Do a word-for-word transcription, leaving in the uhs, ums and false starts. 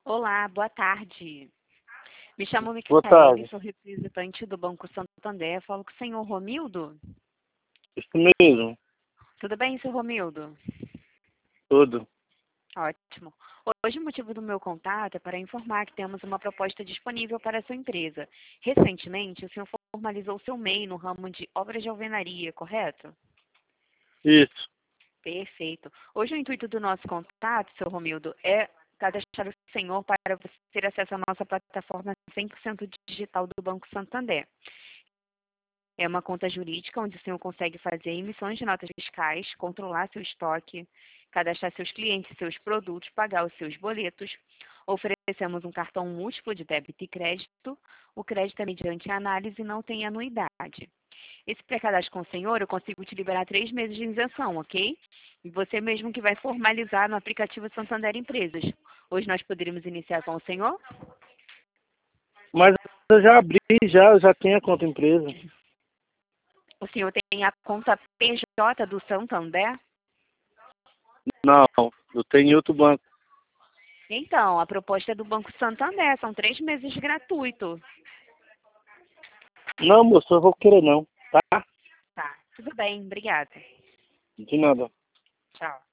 Olá, boa tarde. Me chamo Boa tarde. Micaele, sou representante do Banco Santander. Falo com o senhor Romildo. Isso mesmo. Tudo bem, senhor Romildo? Tudo. Ótimo. Hoje o motivo do meu contato é para informar que temos uma proposta disponível para a sua empresa. Recentemente, o senhor formalizou seu M E I no ramo de obras de alvenaria, correto? Isso. Perfeito. Hoje o intuito do nosso contato, senhor Romildo, é cadastrar o senhor para você ter acesso à nossa plataforma cem por cento digital do Banco Santander. É uma conta jurídica onde o senhor consegue fazer emissões de notas fiscais, controlar seu estoque, cadastrar seus clientes, seus produtos, pagar os seus boletos. Oferecemos um cartão múltiplo de débito e crédito. O crédito é mediante análise e não tem anuidade. Esse pré-cadastro com o senhor, eu consigo te liberar três meses de isenção, ok? E você mesmo que vai formalizar no aplicativo Santander Empresas. Hoje nós poderíamos iniciar com o senhor? Mas eu já abri, já, eu já tenho a conta empresa. O senhor tem a conta P J do Santander? Não, eu tenho em outro banco. Então, a proposta é do Banco Santander, são três meses gratuito. Não, moço, eu vou querer não, tá? Tá, tudo bem, obrigada. De nada. Tchau.